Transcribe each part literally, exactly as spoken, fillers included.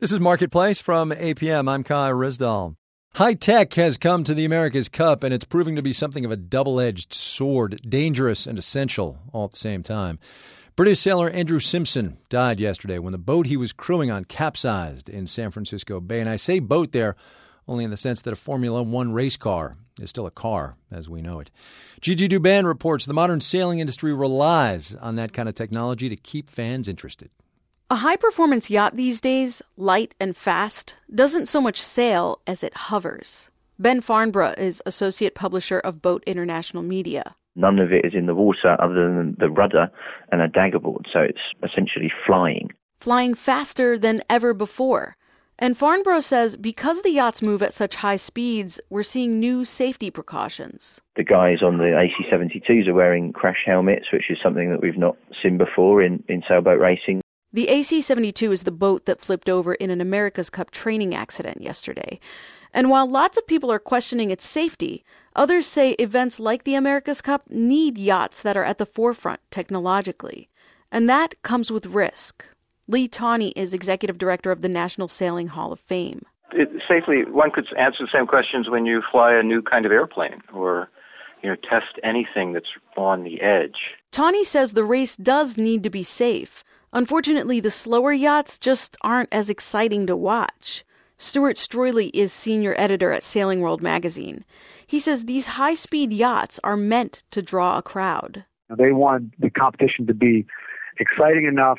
This is Marketplace from A P M. I'm Kai Rizdal. High tech has come to the America's Cup, and it's proving to be something of a double-edged sword, dangerous and essential all at the same time. British sailor Andrew Simpson died yesterday when the boat he was crewing on capsized in San Francisco Bay. And I say boat there only in the sense that a Formula One race car is still a car as we know it. Gigi Douban reports the modern sailing industry relies on that kind of technology to keep fans interested. A high-performance yacht these days, light and fast, doesn't so much sail as it hovers. Ben Farnborough is associate publisher of Boat International Media. None of it is in the water other than the rudder and a daggerboard, so it's essentially flying. Flying faster than ever before. And Farnborough says because the yachts move at such high speeds, we're seeing new safety precautions. The guys on the A C seventy-twos are wearing crash helmets, which is something that we've not seen before in, in sailboat racing. The A C seventy-two is the boat that flipped over in an America's Cup training accident yesterday. And while lots of people are questioning its safety, others say events like the America's Cup need yachts that are at the forefront technologically. And that comes with risk. Lee Tawney is executive director of the National Sailing Hall of Fame. It, safely, one could answer the same questions when you fly a new kind of airplane or, you know, test anything that's on the edge. Tawney says the race does need to be safe. Unfortunately, the slower yachts just aren't as exciting to watch. Stuart Stroyley is senior editor at Sailing World magazine. He says these high-speed yachts are meant to draw a crowd. They want the competition to be exciting enough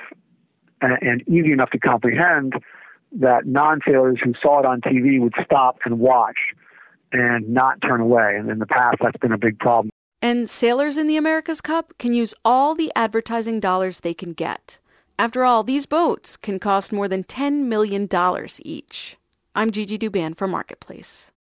and easy enough to comprehend that non-sailors who saw it on T V would stop and watch and not turn away. And in the past, that's been a big problem. And sailors in the America's Cup can use all the advertising dollars they can get. After all, these boats can cost more than ten million dollars each. I'm Gigi Douban for Marketplace.